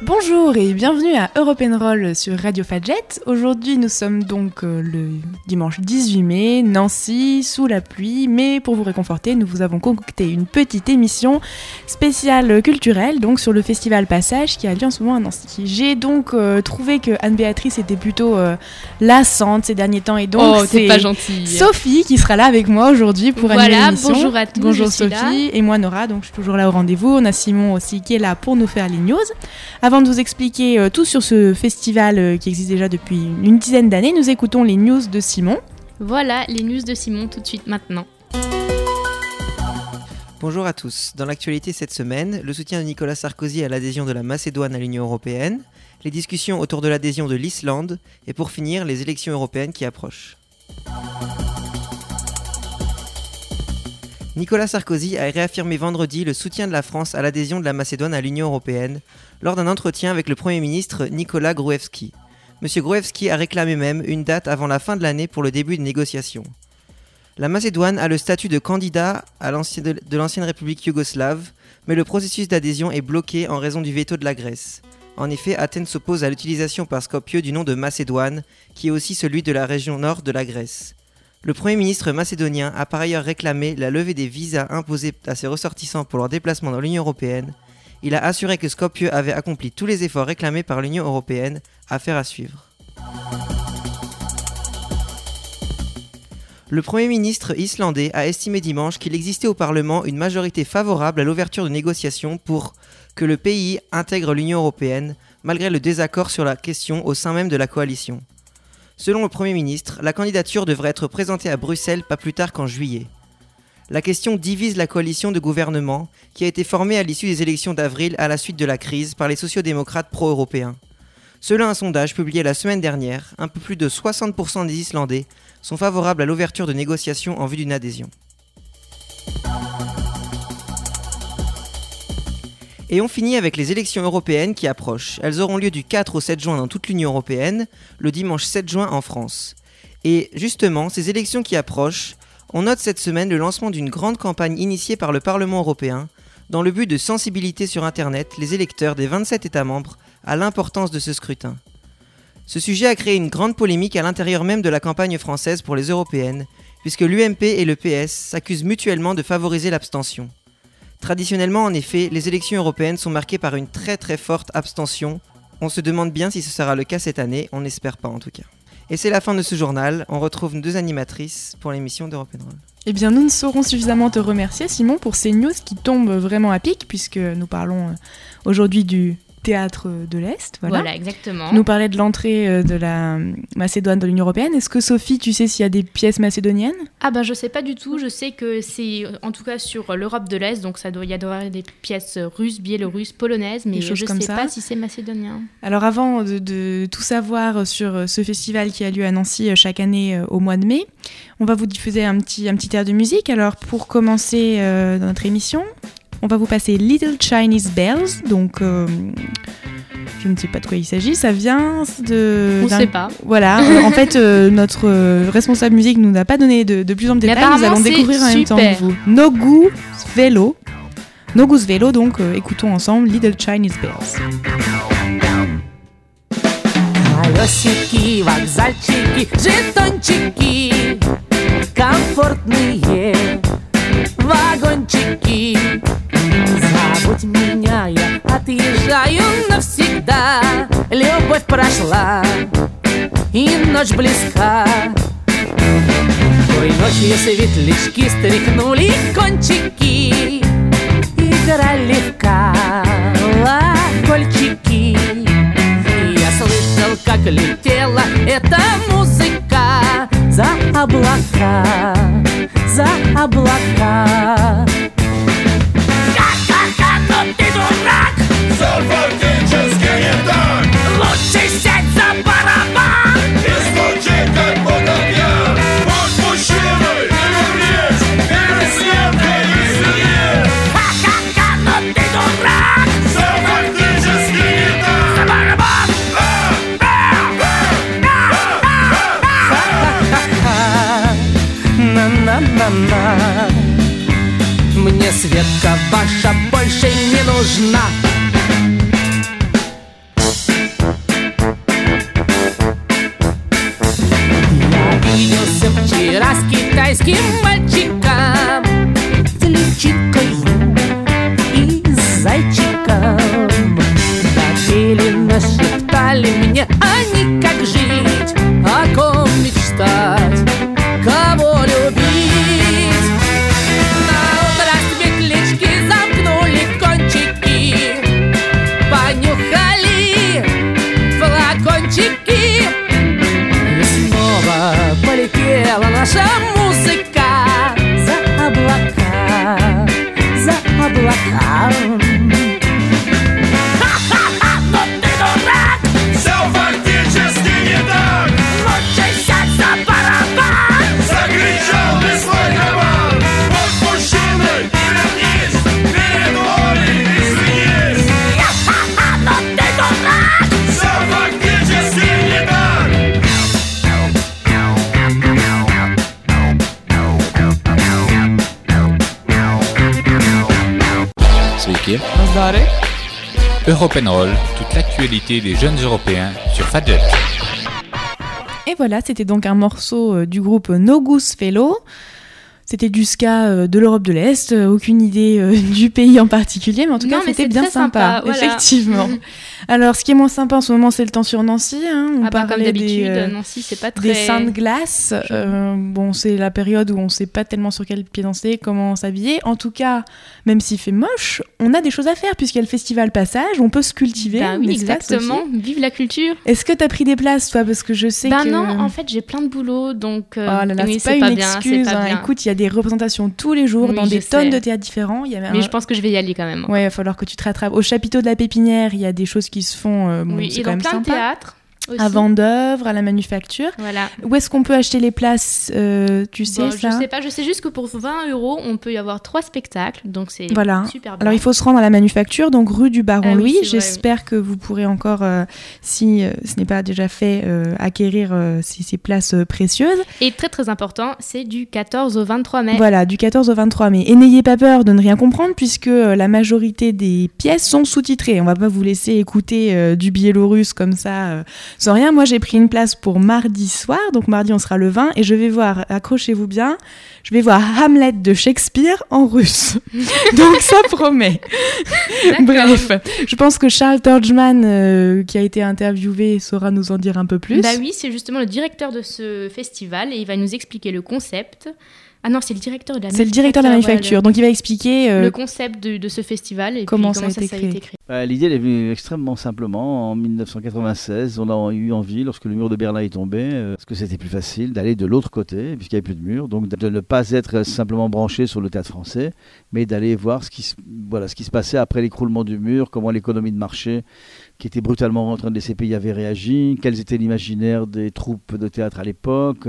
Bonjour et bienvenue à Europe'n'Roll sur Radio Fadjet. Aujourd'hui nous sommes donc le dimanche 18 mai, Nancy, sous la pluie, mais pour vous réconforter, nous vous avons concocté une petite émission spéciale culturelle donc sur le festival Passage qui a lieu en ce moment à Nancy. J'ai donc trouvé que Anne-Béatrice était plutôt lassante ces derniers temps et donc c'est pas gentil. Sophie qui sera là avec moi aujourd'hui pour animer l'émission. Bonjour à tous. Bonjour Sophie et moi Nora, donc je suis toujours là au rendez-vous. On a Simon aussi qui est là pour nous faire les news. Avant de vous expliquer tout sur ce festival qui existe déjà depuis une dizaine d'années, nous écoutons les news de Simon. Voilà, les news de Simon tout de suite maintenant. Bonjour à tous. Dans l'actualité cette semaine, le soutien de Nicolas Sarkozy à l'adhésion de la Macédoine à l'Union européenne, les discussions autour de l'adhésion de l'Islande et pour finir, les élections européennes qui approchent. Nicolas Sarkozy a réaffirmé vendredi le soutien de la France à l'adhésion de la Macédoine à l'Union européenne lors d'un entretien avec le Premier ministre Nicolas Gruevski. M. Gruevski a réclamé même une date avant la fin de l'année pour le début des négociations. La Macédoine a le statut de candidat de l'ancienne République yougoslave, mais le processus d'adhésion est bloqué en raison du veto de la Grèce. En effet, Athènes s'oppose à l'utilisation par Skopje du nom de Macédoine, qui est aussi celui de la région nord de la Grèce. Le Premier ministre macédonien a par ailleurs réclamé la levée des visas imposés à ses ressortissants pour leur déplacement dans l'Union européenne. Il a assuré que Skopje avait accompli tous les efforts réclamés par l'Union européenne, affaire à suivre. Le Premier ministre islandais a estimé dimanche qu'il existait au Parlement une majorité favorable à l'ouverture de négociations pour que le pays intègre l'Union européenne, malgré le désaccord sur la question au sein même de la coalition. Selon le Premier ministre, la candidature devrait être présentée à Bruxelles pas plus tard qu'en juillet. La question divise la coalition de gouvernement qui a été formée à l'issue des élections d'avril à la suite de la crise par les sociodémocrates pro-européens. Selon un sondage publié la semaine dernière, un peu plus de 60% des Islandais sont favorables à l'ouverture de négociations en vue d'une adhésion. Et on finit avec les élections européennes qui approchent. Elles auront lieu du 4 au 7 juin dans toute l'Union européenne, le dimanche 7 juin en France. Et justement, ces élections qui approchent, on note cette semaine le lancement d'une grande campagne initiée par le Parlement européen, dans le but de sensibiliser sur Internet les électeurs des 27 États membres à l'importance de ce scrutin. Ce sujet a créé une grande polémique à l'intérieur même de la campagne française pour les européennes, puisque l'UMP et le PS s'accusent mutuellement de favoriser l'abstention. Traditionnellement, en effet, les élections européennes sont marquées par une très très forte abstention. On se demande bien si ce sera le cas cette année, on n'espère pas en tout cas. Et c'est la fin de ce journal, on retrouve nos deux animatrices pour l'émission d'Europe'n'Roll. Eh bien, nous ne saurons suffisamment te remercier, Simon, pour ces news qui tombent vraiment à pic, puisque nous parlons aujourd'hui du Théâtre de l'Est. Voilà, exactement. Nous parlait de l'entrée de la Macédoine dans l'Union européenne. Est-ce que Sophie, tu sais s'il y a des pièces macédoniennes ? Ah ben je sais pas du tout. Je sais que c'est en tout cas sur l'Europe de l'Est, donc il y avoir des pièces russes, biélorusses, polonaises, mais je ne sais pas si c'est macédonien. Alors avant de tout savoir sur ce festival qui a lieu à Nancy chaque année au mois de mai, on va vous diffuser un petit air de musique. Alors pour commencer notre émission, on va vous passer Little Chinese Bells, donc je ne sais pas de quoi il s'agit, ça vient de... On ne sait pas. Voilà, en fait notre responsable musique nous n'a pas donné de plus amples détails, nous allons découvrir en même temps que vous. Nogu Svelo, donc écoutons ensemble Little Chinese Bells. Колесики, вокзальчики, жетончики, комфортные вагончики. Забудь меня, я отъезжаю навсегда. Любовь прошла, и ночь близка. Той ночью светлячки стряхнули кончики, играли в колокольчики. Я слышал, как летела эта музыка за облака, за облака. Ха-ха-ха, но ты дурак! Все фактически не так. Лучше сядь за барабан И стучи, как будто пьян. Будь мужчиной и вернись перед смертой извини. Ха-ха-ха, но ты дурак! Все фактически не так. За барабан! Ха-ха-ха, на-на-на-на. Мне Светка ваша больше не нужна. и мальчикам, с личинкой и зайчиком. Говорили, нашептали мне они, как жить, о ком мечтать, кого любить. Наутро светлячки замкнули кончики, понюхали флакончики, и снова полетела наша музыка за облака, за облака. Europenroll, toute l'actualité des jeunes Européens sur Fadjet. Et voilà, c'était donc un morceau du groupe No Goose Fellow. C'était du ska de l'Europe de l'Est, aucune idée du pays en particulier, mais en tout cas c'était bien sympa, voilà. Effectivement. Alors ce qui est moins sympa en ce moment c'est le temps sur Nancy, on comme parlait d'habitude, Nancy c'est pas très... des seins de glace, bon c'est la période où on sait pas tellement sur quel pied danser, comment s'habiller, en tout cas même s'il fait moche, on a des choses à faire puisqu'il y a le festival Passage, on peut se cultiver. Oui, exactement, vive la culture. Est-ce que t'as pris des places toi, parce que je sais que... non, en fait j'ai plein de boulot, donc oh là là, oui, c'est pas une bien, excuse, écoute, il y a des représentations tous les jours dans des tonnes de théâtres différents. Mais je pense que je vais y aller quand même. Ouais, il va falloir que tu te rattrapes. Au chapiteau de la Pépinière, il y a des choses qui se font. Oui, c'est et quand dans même plein sympa. de théâtres. Aussi. À Vendeuvre, à la Manufacture. Voilà. Où est-ce qu'on peut acheter les places, tu sais ça? Je sais pas, je sais juste que pour 20 €, on peut y avoir 3 spectacles, donc c'est super bien. Alors il faut se rendre à la Manufacture, donc rue du Baron Louis. Oui, J'espère que vous pourrez encore, si ce n'est pas déjà fait, acquérir ces places précieuses. Et très très important, c'est du 14 au 23 mai. Voilà, du 14 au 23 mai. Et n'ayez pas peur de ne rien comprendre, puisque la majorité des pièces sont sous-titrées. On va pas vous laisser écouter du biélorusse comme ça, sans rien. Moi j'ai pris une place pour mardi soir, donc mardi on sera le 20, et je vais voir, accrochez-vous bien, je vais voir Hamlet de Shakespeare en russe. Donc ça promet. Bref, je pense que Charles Torgman, qui a été interviewé, saura nous en dire un peu plus. Bah oui, c'est justement le directeur de ce festival, et il va nous expliquer le concept. Ah non, c'est le directeur de la Manufacture. C'est le directeur de la Manufacture, donc il va expliquer le concept de ce festival et comment puis ça a été créé. L'idée elle est venue extrêmement simplement. En 1996, on a eu envie, lorsque le mur de Berlin est tombé, parce que c'était plus facile d'aller de l'autre côté, puisqu'il n'y avait plus de mur, donc de ne pas être simplement branché sur le théâtre français, mais d'aller voir ce qui se passait après l'écroulement du mur, comment l'économie de marché, qui était brutalement rentrée dans ces pays, avait réagi, quels étaient l'imaginaire des troupes de théâtre à l'époque,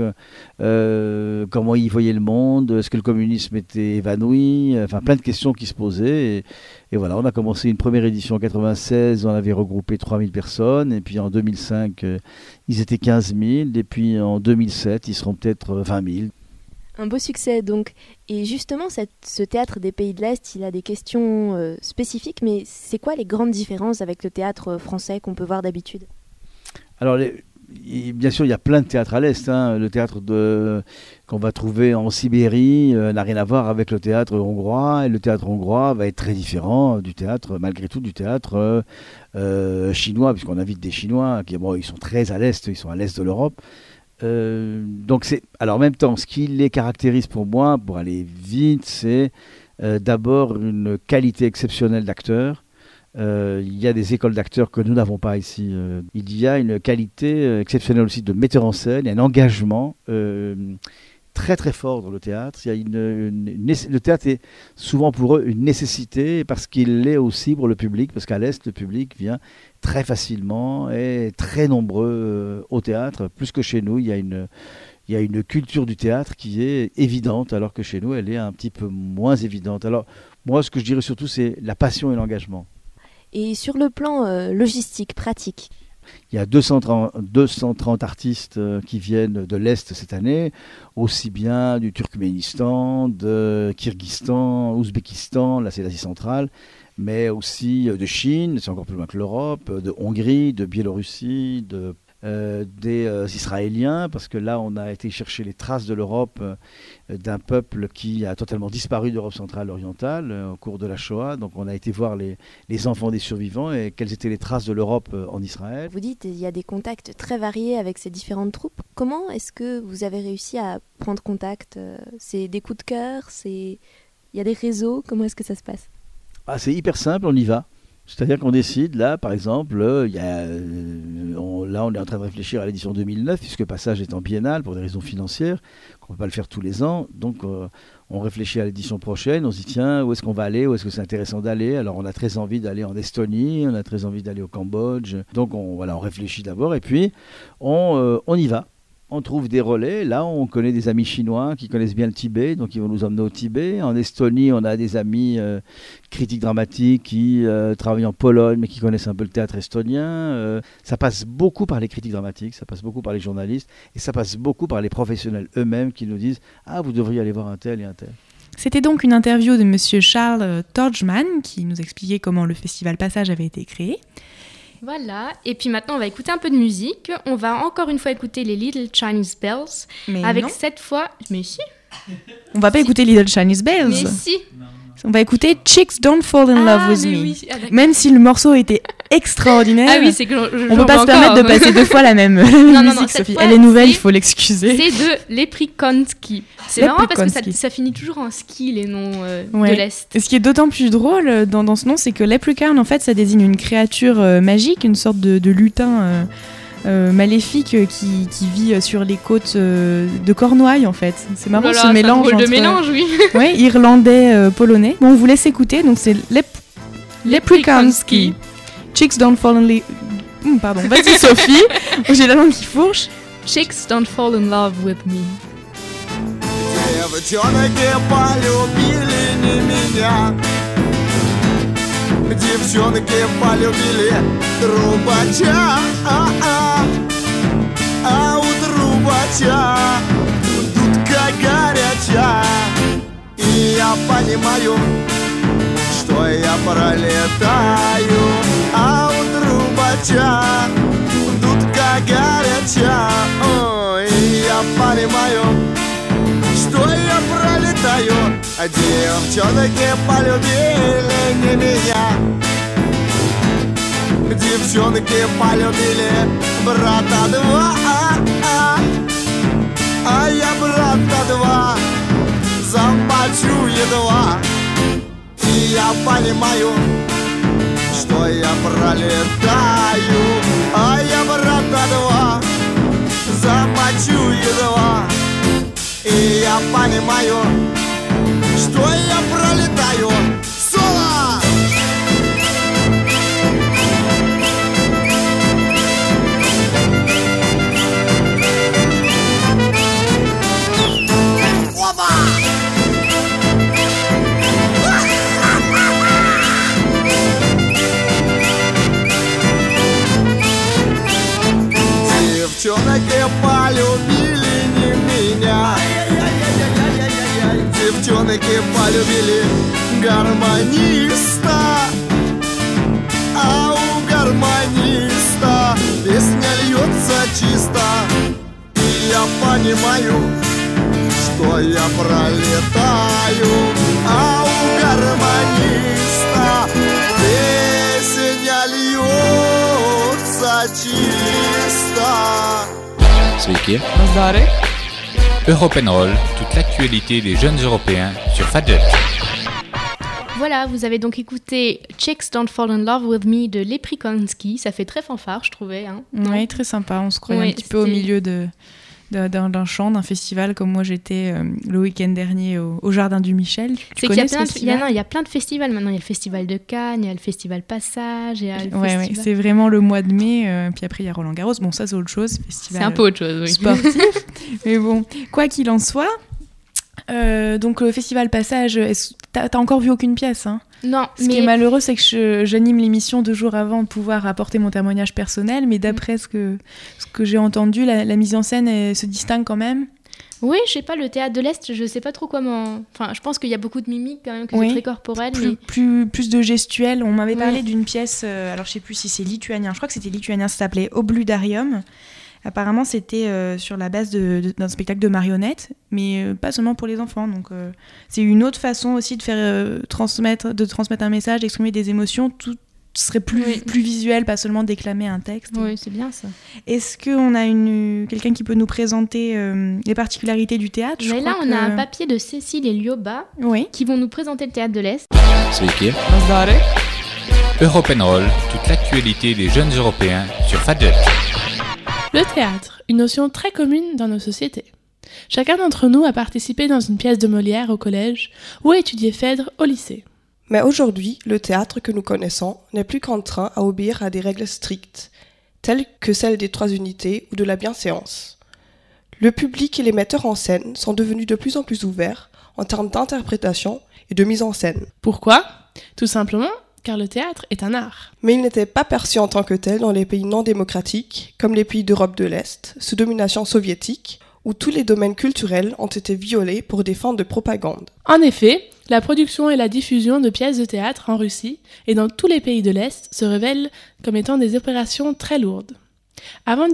comment ils voyaient le monde, est-ce que le communisme était évanoui, enfin plein de questions qui se posaient. Et voilà, on a commencé une première édition en 96, on avait regroupé 3000 personnes, et puis en 2005, ils étaient 15 000, et puis en 2007, ils seront peut-être 20 000. Un beau succès donc. Et justement, ce théâtre des pays de l'Est, il a des questions spécifiques, mais c'est quoi les grandes différences avec le théâtre français qu'on peut voir d'habitude? Alors, bien sûr, il y a plein de théâtres à l'Est. Le théâtre qu'on va trouver en Sibérie n'a rien à voir avec le théâtre hongrois. Et le théâtre hongrois va être très différent du théâtre, malgré tout, du théâtre chinois, puisqu'on invite des Chinois, ils sont très à l'Est, ils sont à l'Est de l'Europe. Donc alors en même temps, ce qui les caractérise pour moi, pour aller vite, c'est d'abord une qualité exceptionnelle d'acteurs. Il y a des écoles d'acteurs que nous n'avons pas ici. Il y a une qualité exceptionnelle aussi de metteur en scène, il y a un engagement très très fort dans le théâtre. Le théâtre est souvent pour eux une nécessité parce qu'il l'est aussi pour le public, parce qu'à l'Est, le public vient très facilement et très nombreux au théâtre. Plus que chez nous, il y a une culture du théâtre qui est évidente, alors que chez nous, elle est un petit peu moins évidente. Alors moi, ce que je dirais surtout, c'est la passion et l'engagement. Et sur le plan logistique, pratique, il y a 230 artistes qui viennent de l'Est cette année, aussi bien du Turkménistan, de Kirghizistan, Ouzbékistan, là c'est l'Asie centrale, mais aussi de Chine, c'est encore plus loin que l'Europe, de Hongrie, de Biélorussie, des Israéliens, parce que là, on a été chercher les traces de l'Europe d'un peuple qui a totalement disparu d'Europe centrale orientale au cours de la Shoah. Donc, on a été voir les enfants des survivants et quelles étaient les traces de l'Europe en Israël. Vous dites qu'il y a des contacts très variés avec ces différentes troupes. Comment est-ce que vous avez réussi à prendre contact? C'est des coups de cœur? Il y a des réseaux? Comment est-ce que ça se passe? C'est hyper simple, on y va. C'est-à-dire qu'on décide, là, par exemple, on est en train de réfléchir à l'édition 2009, puisque Passage est en biennale pour des raisons financières, qu'on ne peut pas le faire tous les ans. Donc, on réfléchit à l'édition prochaine, on se dit, tiens, où est-ce qu'on va aller, où est-ce que c'est intéressant d'aller? Alors, on a très envie d'aller en Estonie, on a très envie d'aller au Cambodge. Donc, on réfléchit d'abord, et puis, on y va. On trouve des relais. Là, on connaît des amis chinois qui connaissent bien le Tibet, donc ils vont nous emmener au Tibet. En Estonie, on a des amis critiques dramatiques qui travaillent en Pologne, mais qui connaissent un peu le théâtre estonien. Ça passe beaucoup par les critiques dramatiques, ça passe beaucoup par les journalistes, et ça passe beaucoup par les professionnels eux-mêmes qui nous disent « Ah, vous devriez aller voir un tel et un tel ». C'était donc une interview de Monsieur Charles Torgman qui nous expliquait comment le festival Passage avait été créé. Voilà, et puis maintenant on va écouter un peu de musique. On va encore une fois écouter les Little Chinese Bells. Mais avec non. cette fois... Mais si. On va pas écouter Little Chinese Bells. Mais si. On va écouter Chicks Don't Fall in Love With Me. Oui. Même si le morceau était extraordinaire, Ah oui, c'est que on peut pas se permettre de passer 2 fois la même musique, Sophie. fois, Elle est nouvelle, il faut l'excuser. C'est de Leprechaunski. C'est marrant parce que ça finit toujours en ski, les noms de l'Est. Et ce qui est d'autant plus drôle dans ce nom, c'est que Leprechaun, en fait, ça désigne une créature magique, une sorte de lutin maléfique qui vit sur les côtes de Cornouailles, en fait. C'est marrant ce mélange. C'est un drôle de mélange, oui. Ouais, irlandais, polonais. Bon, on vous laisse écouter, donc c'est Leprechaunski. Chicks Don't Fall in Love... Pardon, vas-y Sophie, j'ai la langue qui fourche. Chicks Don't Fall in Love With Me. Девчонки полюбили не меня. Девчонки полюбили трубача. А у трубача дудка горяча. И я понимаю, что я пролетаю. А у трубача дудка горяча. Ой, я понимаю, что я пролетаю. А девчонки полюбили не меня. Девчонки полюбили брата два. А я брата два замочу едва. И я понимаю, что я пролетаю. А я брата два замочу едва. И я понимаю, что я пролетаю. Соло! Опа! Девчонки полюбили не меня. Девчонки полюбили гармониста. А у гармониста песня льется чисто. И я понимаю, что я пролетаю. А у гармониста песня льется чисто. Sveiki. Europe Roll, toute l'actualité des jeunes Européens sur Fadjet. Voilà, vous avez donc écouté Chicks Don't Fall in Love With Me de Leprechaunski. Ça fait très fanfare, je trouvais. Hein. Oui, très sympa. On se croyait un petit peu au milieu d'un chant, d'un festival, comme moi j'étais le week-end dernier au Jardin du Michel. Il y a plein de festivals maintenant. Il y a le festival de Cannes, il y a le festival Passage. Ouais, c'est vraiment le mois de mai. Puis après, il y a Roland Garros. Bon, ça, c'est autre chose. Festival c'est un peu autre chose, oui. Sportif. Mais bon, quoi qu'il en soit, donc le festival Passage, t'as encore vu aucune pièce, hein? Non. Ce qui est malheureux, c'est que j'anime l'émission 2 jours avant de pouvoir apporter mon témoignage personnel, mais d'après ce que j'ai entendu, la mise en scène se distingue quand même. Oui, je sais pas, le théâtre de l'Est, je sais pas trop comment... Enfin, je pense qu'il y a beaucoup de mimiques quand même, que c'est très corporel. Plus de gestuel. On m'avait parlé d'une pièce, alors je sais plus si c'est lituanien, je crois que c'était lituanien, ça s'appelait Obludarium. Apparemment, c'était sur la base d'un spectacle de marionnettes, mais pas seulement pour les enfants. Donc, c'est une autre façon aussi de faire transmettre un message, d'exprimer des émotions. Tout serait plus visuel, pas seulement déclamer un texte. Oui, c'est bien ça. Est-ce qu'on a quelqu'un qui peut nous présenter les particularités du théâtre? Mais là, on a un papier de Cécile et Lioba qui vont nous présenter le théâtre de l'Est. Sveiki. Europenroll, toute l'actualité des jeunes Européens sur Fadjet. Le théâtre, une notion très commune dans nos sociétés. Chacun d'entre nous a participé dans une pièce de Molière au collège ou a étudié Phèdre au lycée. Mais aujourd'hui, le théâtre que nous connaissons n'est plus contraint à obéir à des règles strictes, telles que celles des 3 unités ou de la bienséance. Le public et les metteurs en scène sont devenus de plus en plus ouverts en termes d'interprétation et de mise en scène. Pourquoi ? Tout simplement car le théâtre est un art. Mais il n'était pas perçu en tant que tel dans les pays non démocratiques, comme les pays d'Europe de l'Est, sous domination soviétique, où tous les domaines culturels ont été violés pour des fins de propagande. En effet, la production et la diffusion de pièces de théâtre en Russie et dans tous les pays de l'Est se révèlent comme étant des opérations très lourdes. Avant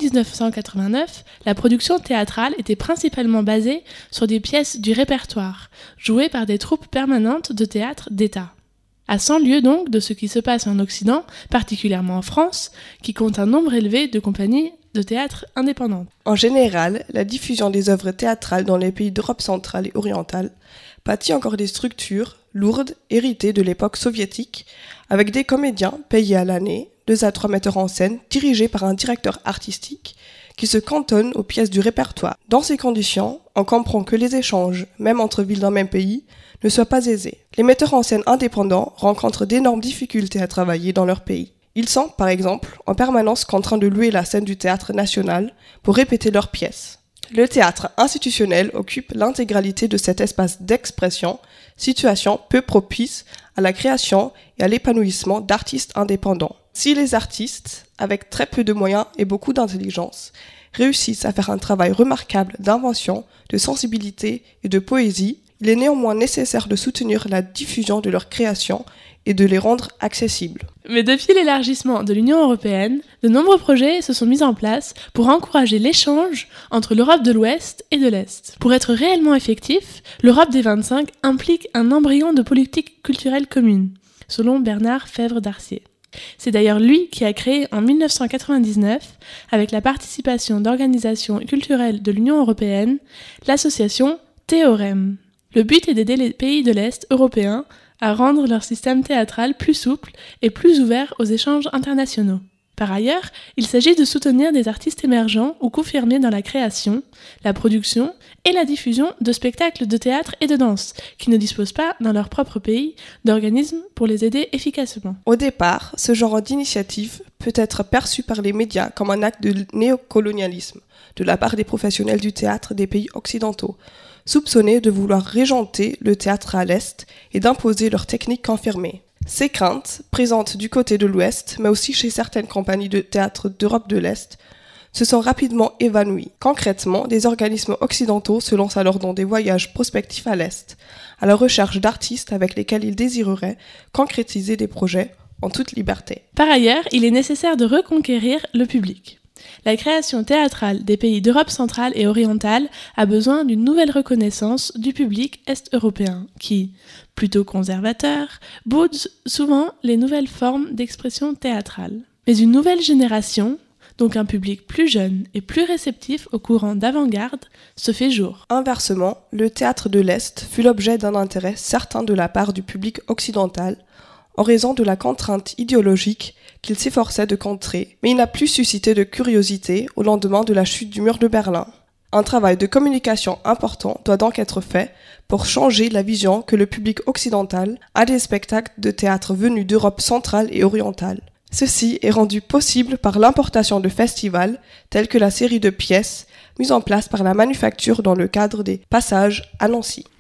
1989, la production théâtrale était principalement basée sur des pièces du répertoire, jouées par des troupes permanentes de théâtre d'État. À 100 lieues donc de ce qui se passe en Occident, particulièrement en France, qui compte un nombre élevé de compagnies de théâtre indépendantes. En général, la diffusion des œuvres théâtrales dans les pays d'Europe centrale et orientale pâtit encore des structures lourdes héritées de l'époque soviétique, avec des comédiens payés à l'année, 2 à 3 metteurs en scène dirigés par un directeur artistique qui se cantonne aux pièces du répertoire. Dans ces conditions, on comprend que les échanges, même entre villes d'un même pays, ne soient pas aisés. Les metteurs en scène indépendants rencontrent d'énormes difficultés à travailler dans leur pays. Ils sont, par exemple, en permanence contraints de louer la scène du théâtre national pour répéter leurs pièces. Le théâtre institutionnel occupe l'intégralité de cet espace d'expression, situation peu propice à la création et à l'épanouissement d'artistes indépendants. Si les artistes, avec très peu de moyens et beaucoup d'intelligence, réussissent à faire un travail remarquable d'invention, de sensibilité et de poésie, il est néanmoins nécessaire de soutenir la diffusion de leurs créations et de les rendre accessibles. Mais depuis l'élargissement de l'Union européenne, de nombreux projets se sont mis en place pour encourager l'échange entre l'Europe de l'Ouest et de l'Est. Pour être réellement effectif, l'Europe des 25 implique un embryon de politique culturelle commune, selon Bernard Fèvre-Darcier. C'est d'ailleurs lui qui a créé en 1999, avec la participation d'organisations culturelles de l'Union européenne, l'association Théorème. Le but est d'aider les pays de l'Est européens à rendre leur système théâtral plus souple et plus ouvert aux échanges internationaux. Par ailleurs, il s'agit de soutenir des artistes émergents ou confirmés dans la création, la production et la diffusion de spectacles de théâtre et de danse, qui ne disposent pas, dans leur propre pays, d'organismes pour les aider efficacement. Au départ, ce genre d'initiative peut être perçu par les médias comme un acte de néocolonialisme de la part des professionnels du théâtre des pays occidentaux, soupçonnés de vouloir régenter le théâtre à l'Est et d'imposer leurs techniques confirmées. Ces craintes, présentes du côté de l'Ouest, mais aussi chez certaines compagnies de théâtre d'Europe de l'Est, se sont rapidement évanouies. Concrètement, des organismes occidentaux se lancent alors dans des voyages prospectifs à l'Est, à la recherche d'artistes avec lesquels ils désireraient concrétiser des projets en toute liberté. Par ailleurs, il est nécessaire de reconquérir le public. La création théâtrale des pays d'Europe centrale et orientale a besoin d'une nouvelle reconnaissance du public est-européen qui, plutôt conservateur, boude souvent les nouvelles formes d'expression théâtrale. Mais une nouvelle génération, donc un public plus jeune et plus réceptif aux courants d'avant-garde, se fait jour. Inversement, le théâtre de l'Est fut l'objet d'un intérêt certain de la part du public occidental, en raison de la contrainte idéologique qu'il s'efforçait de contrer, mais il n'a plus suscité de curiosité au lendemain de la chute du mur de Berlin. Un travail de communication important doit donc être fait pour changer la vision que le public occidental a des spectacles de théâtre venus d'Europe centrale et orientale. Ceci est rendu possible par l'importation de festivals tels que la série de pièces mise en place par la Manufacture dans le cadre des Passages à Nancy.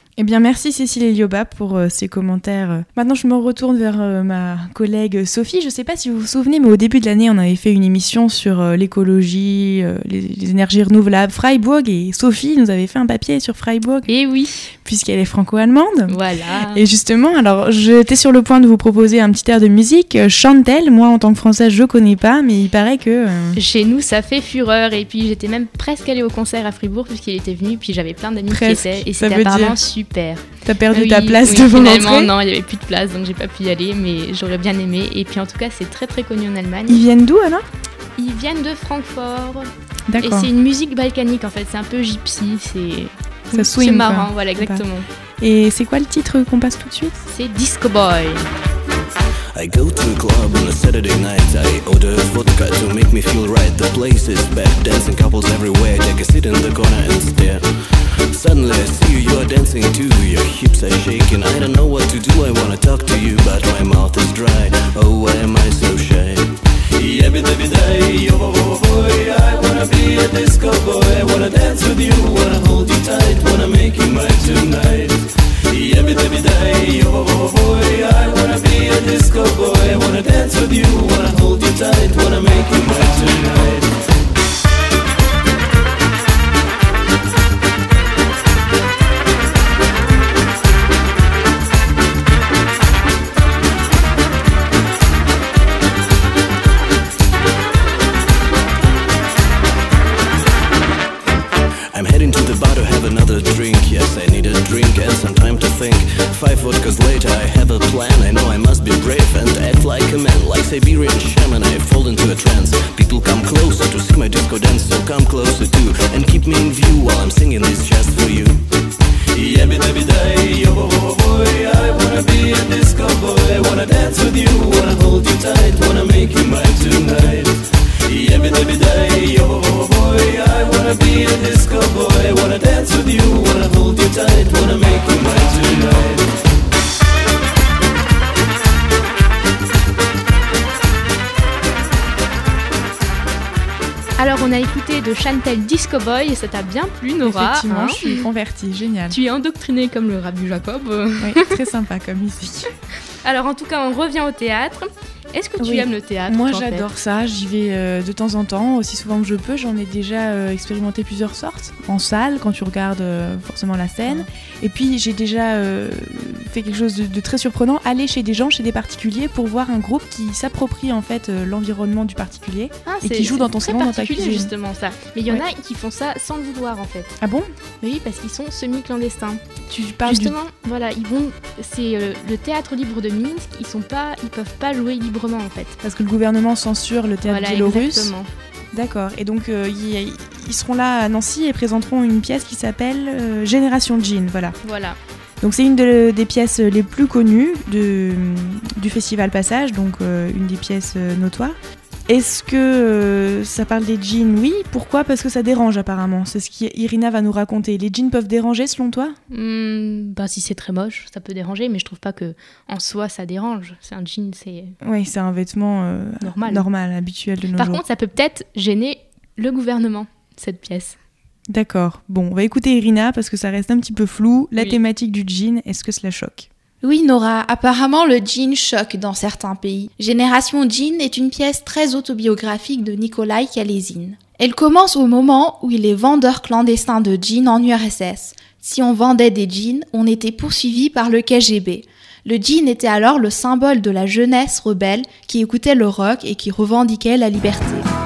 Eh bien, merci Cécile Elioba pour ces commentaires. Maintenant, je me retourne vers ma collègue Sophie. Je ne sais pas si vous vous souvenez, mais au début de l'année, on avait fait une émission sur l'écologie, les énergies renouvelables, Freiburg, et Sophie nous avait fait un papier sur Freiburg. Et oui, puisqu'elle est franco-allemande. Voilà. Et justement, alors, j'étais sur le point de vous proposer un petit air de musique. Chantelle, moi, en tant que Française, je ne connais pas, mais il paraît que... Chez nous, ça fait fureur. Et puis, j'étais même presque allée au concert à Fribourg, puisqu'il était venu. Puis, j'avais plein d'amis qui étaient. Et c'était apparemment super. T'as perdu ta place devant finalement, l'entrée ? Non, il n'y avait plus de place, donc j'ai pas pu y aller, mais j'aurais bien aimé. Et puis en tout cas, c'est très très connu en Allemagne. Ils viennent d'où alors ? Ils viennent de Francfort. D'accord. Et c'est une musique balkanique en fait, c'est un peu gypsy, ça swing, c'est marrant, quoi. voilà, exactement. Et c'est quoi le titre qu'on passe tout de suite ? C'est Disco Boy. I go to a club on a Saturday night. I order vodka to make me feel right. The place is packed, dancing couples everywhere. Take a seat in the corner and stare. Suddenly I see you are dancing too. Your hips are shaking. I don't know what to do. I wanna talk to you, but my mouth is dry. Oh, why am I so shy? Boy, I wanna be a disco boy. I wanna dance with you, wanna hold you tight, wanna make you mine tonight. Boy, I wanna be a disco boy. I wanna dance with you, wanna hold you tight, wanna make you mine tonight. I'm heading to the bar to have another drink. Yes, I need a drink and some time to think. 5 vodkas later, I have a plan. I know I must be brave and act like a man. Like Siberian shaman, I fall into a trance. People come closer to see my disco dance, so come closer too and keep me in view while I'm singing this just for you. Boy, I wanna be a disco boy. I wanna dance with you, wanna hold you tight, wanna make you mine tonight. Boy, I wanna be a disco boy. I wanna dance with you, wanna hold you tight, wanna make you mine tonight. Alors on a écouté de Chantelle Disco Boy et ça t'a bien plu, Nora. Effectivement, je suis convertie, génial. Tu es endoctrinée comme le rap du Jacob. Oui, très sympa comme musique. Alors en tout cas, on revient au théâtre. Est-ce que tu aimes le théâtre ? Moi j'adore ça, j'y vais de temps en temps, aussi souvent que je peux. J'en ai déjà expérimenté plusieurs sortes. En salle, quand tu regardes forcément la scène. Et puis j'ai déjà fait quelque chose de très surprenant, aller chez des gens, chez des particuliers, pour voir un groupe qui s'approprie en fait l'environnement du particulier et qui joue dans ton salon, dans ta cuisine. Justement ça. Mais il y en a qui font ça sans le vouloir en fait. Ah bon ? Oui, parce qu'ils sont semi-clandestins. Tu parles justement, voilà, ils vont. C'est le théâtre libre de Minsk. Ils peuvent pas jouer librement en fait. Parce que le gouvernement censure le théâtre biélorusse. Exactement. D'accord. Et donc ils seront là à Nancy et présenteront une pièce qui s'appelle Génération Jean. Voilà. Donc c'est une des pièces les plus connues du Festival Passage, donc une des pièces notoires. Est-ce que ça parle des jeans ? Oui. Pourquoi ? Parce que ça dérange apparemment. C'est ce qu'Irina va nous raconter. Les jeans peuvent déranger selon toi ? Si c'est très moche, ça peut déranger, mais je trouve pas que en soi ça dérange. C'est un jean, c'est... Oui, c'est un vêtement normal, habituel de nos jours. Par contre, ça peut peut-être gêner le gouvernement, cette pièce. D'accord. Bon, on va écouter Irina parce que ça reste un petit peu flou. La thématique du jean, est-ce que cela choque ? Oui, Nora, apparemment le jean choque dans certains pays. Génération Jean est une pièce très autobiographique de Nikolai Kalezin. Elle commence au moment où il est vendeur clandestin de jeans en URSS. Si on vendait des jeans, on était poursuivi par le KGB. Le jean était alors le symbole de la jeunesse rebelle qui écoutait le rock et qui revendiquait la liberté.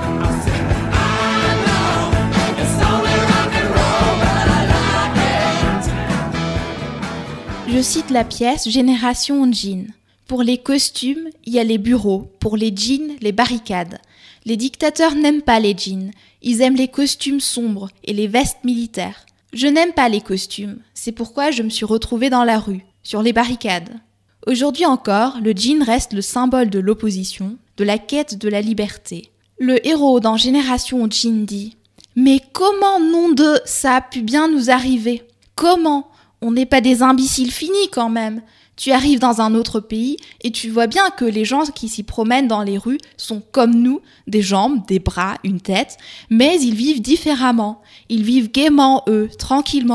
Je cite la pièce Génération Jean. Pour les costumes, il y a les bureaux. Pour les jeans, les barricades. Les dictateurs n'aiment pas les jeans. Ils aiment les costumes sombres et les vestes militaires. Je n'aime pas les costumes. C'est pourquoi je me suis retrouvée dans la rue, sur les barricades. Aujourd'hui encore, le jean reste le symbole de l'opposition, de la quête de la liberté. Le héros dans Génération Jean dit « Mais comment, nom de, ça a pu bien nous arriver ? Comment ? On n'est pas des imbéciles finis quand même. Tu arrives dans un autre pays et tu vois bien que les gens qui s'y promènent dans les rues sont comme nous, des jambes, des bras, une tête, mais ils vivent différemment. Ils vivent gaiement, eux, tranquillement.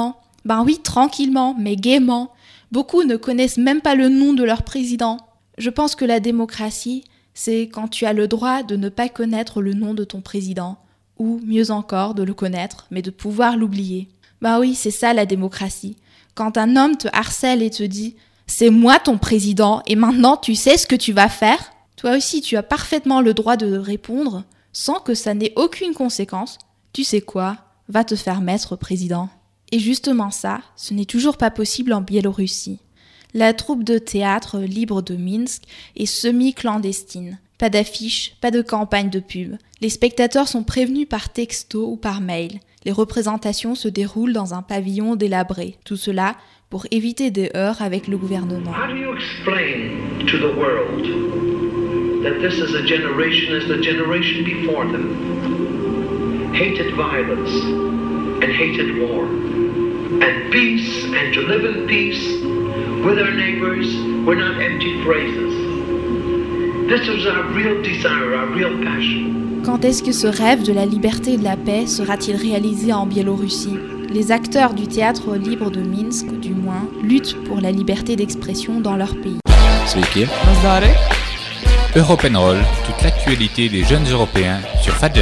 Ben oui, tranquillement, mais gaiement. Beaucoup ne connaissent même pas le nom de leur président. Je pense que la démocratie, c'est quand tu as le droit de ne pas connaître le nom de ton président, ou mieux encore, de le connaître, mais de pouvoir l'oublier. Ben oui, c'est ça la démocratie. Quand un homme te harcèle et te dit « C'est moi ton président, et maintenant tu sais ce que tu vas faire », toi aussi tu as parfaitement le droit de répondre, sans que ça n'ait aucune conséquence. Tu sais quoi ? Va te faire mettre président. Et justement ça, ce n'est toujours pas possible en Biélorussie. La troupe de théâtre libre de Minsk est semi-clandestine. Pas d'affiches, pas de campagne de pub. Les spectateurs sont prévenus par texto ou par mail. Les représentations se déroulent dans un pavillon délabré. Tout cela pour éviter des heurts avec le gouvernement. How do you explain to the world that this is a generation as the generation before them hated violence and hated war and peace and to live in peace with our neighbors were not empty phrases. This was our real desire, our real passion. Quand est-ce que ce rêve de la liberté et de la paix sera-t-il réalisé en Biélorussie ? Les acteurs du théâtre libre de Minsk, du moins, luttent pour la liberté d'expression dans leur pays. Sveiki. Europe'n'Roll, toute l'actualité des jeunes Européens sur Fadjet.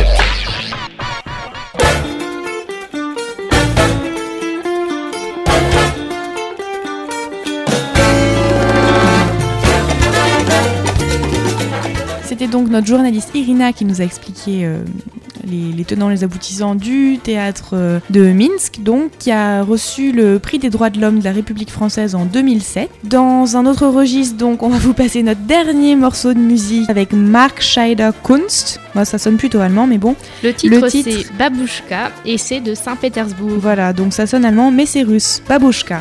C'était donc notre journaliste Irina qui nous a expliqué les tenants, les aboutissants du théâtre de Minsk, donc, qui a reçu le prix des droits de l'homme de la République française en 2007. Dans un autre registre, donc, on va vous passer notre dernier morceau de musique avec Mark Scheider Kunst. Moi, ça sonne plutôt allemand, mais bon. Le titre c'est Babushka et c'est de Saint-Pétersbourg. Voilà, donc ça sonne allemand, mais c'est russe. Babushka.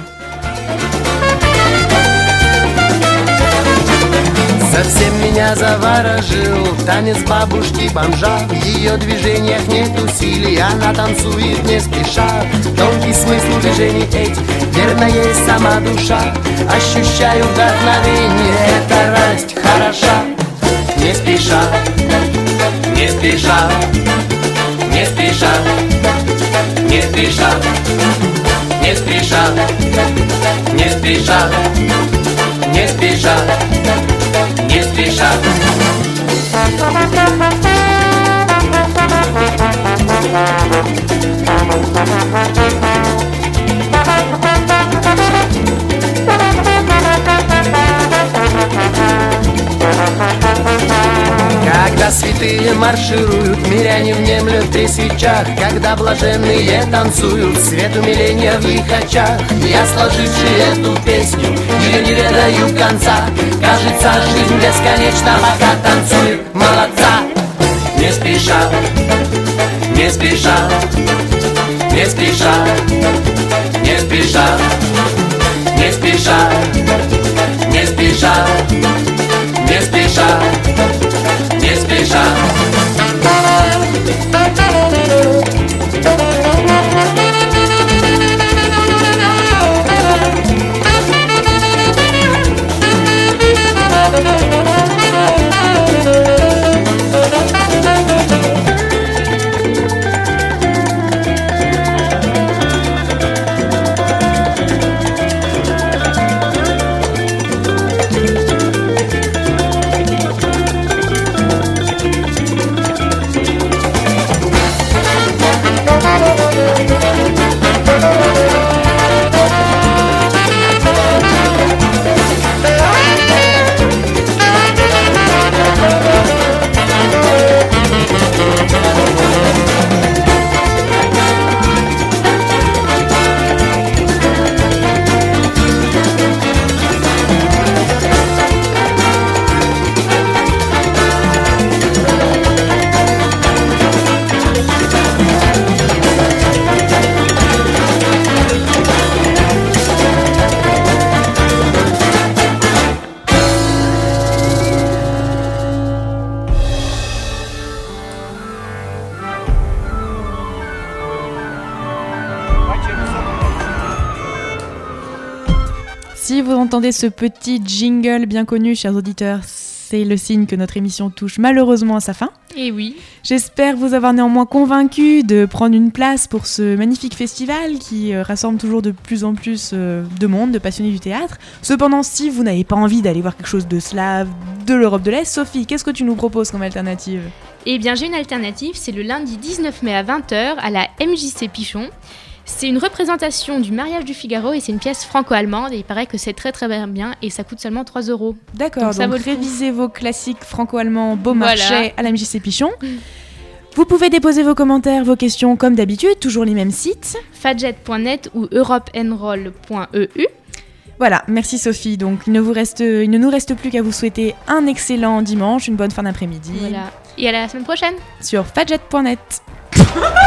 Совсем меня заворожил танец бабушки-бомжа. В ее движениях нет усилий, она танцует не спеша. Тонкий смысл движений этих, верно есть сама душа. Ощущаю вдохновение, эта радость хороша. Не спеша, не спеша, не спеша, не спеша, не спеша, не спеша, не спеша. Не спеша. Когда святые маршируют, миряне внемлют при свечах. Когда блаженные танцуют, свет умиления в их очах. Я, сложивший эту песню, ее не ведаю конца. Кажется, жизнь бесконечна, пока танцует молодца. Не спеша, не спеша, не спеша, не спеша, не спеша, не спеша, не спеша. Не спеша. Si vous entendez ce petit jingle bien connu, chers auditeurs, c'est le signe que notre émission touche malheureusement à sa fin. Et oui. J'espère vous avoir néanmoins convaincu de prendre une place pour ce magnifique festival qui rassemble toujours de plus en plus de monde, de passionnés du théâtre. Cependant, si vous n'avez pas envie d'aller voir quelque chose de slave, de l'Europe de l'Est, Sophie, qu'est-ce que tu nous proposes comme alternative ? Eh bien, j'ai une alternative, c'est le lundi 19 mai à 20h à la MJC Pichon. C'est une représentation du mariage du Figaro et c'est une pièce franco-allemande et il paraît que c'est très très bien et ça coûte seulement 3 €. D'accord, donc révisez vos classiques franco-allemands Beaumarchais à la MJC Pichon. Vous pouvez déposer vos commentaires, vos questions comme d'habitude, toujours les mêmes sites. Fadjet.net ou europenroll.eu. Voilà, merci Sophie. Donc il ne nous reste plus qu'à vous souhaiter un excellent dimanche, une bonne fin d'après-midi. Voilà. Et à la semaine prochaine sur fadjet.net.